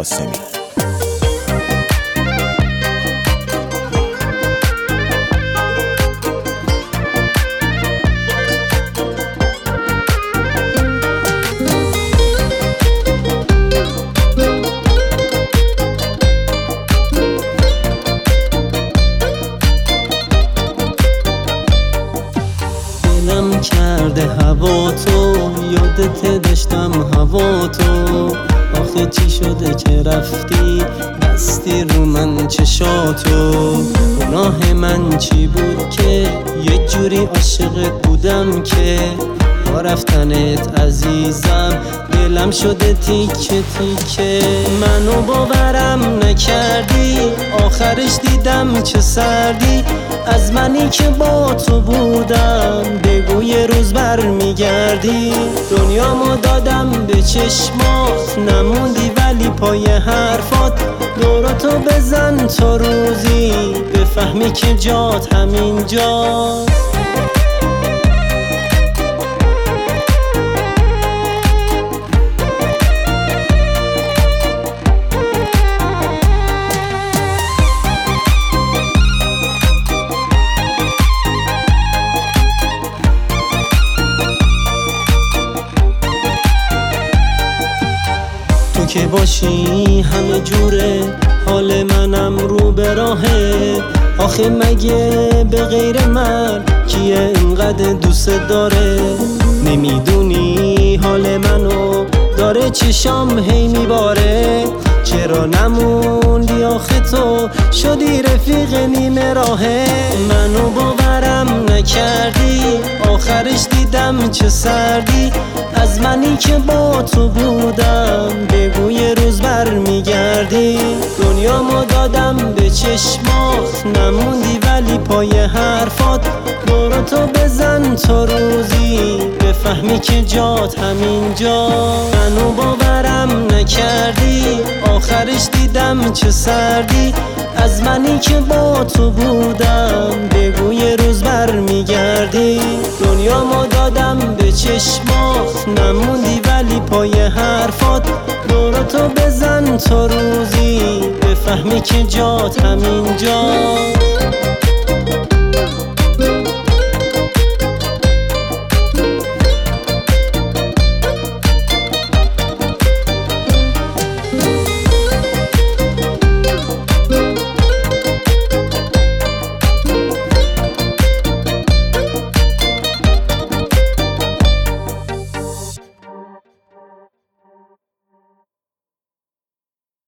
قاسمی. دلم کرده هوا تو، یادت داشتم هوا تو. آخه چی شده که رفتی بستی رو من چشاتو؟ گناه من چی بود که یه جوری عاشقت بودم که با رفتنت عزیزم دلم شده تیکه تیکه. منو باورم نکردی، آخرش دیدم چه سردی. از منی که با تو بودم بگو یه روز برمیگردی. دنیامو دادم به چشمات، نموندی ولی پای حرفات. دوراتو بزن تا روزی بفهمی که جات همینجاست. تو که باشی همه جوره، حال منم رو به راهه. آخه مگه به غیر من کیه اینقدر دوست داره؟ نمیدونی حال منو داره چشام هی میباره. چرا نموندی آخه تو شدی رفیق نیمه راهه؟ منو باورم نکردی، آخرش دیدم چه سردی. از منی که با تو بودم بگو یه روز برمیگردی. دنیامو دادم به چشمات، نموندی ولی پای حرفات. دوراتو بزن تا روزی بفهمی که جات همینجا. منو باورم نکردی، آخرش دیدم چه سردی. از منی که با تو بودم بگو یه روز برمیگردی. دنیامو دادم به چشمات، نموندی ولی پای حرفات. دوراتو بزن تا روزی بفهمی که جات همینجا.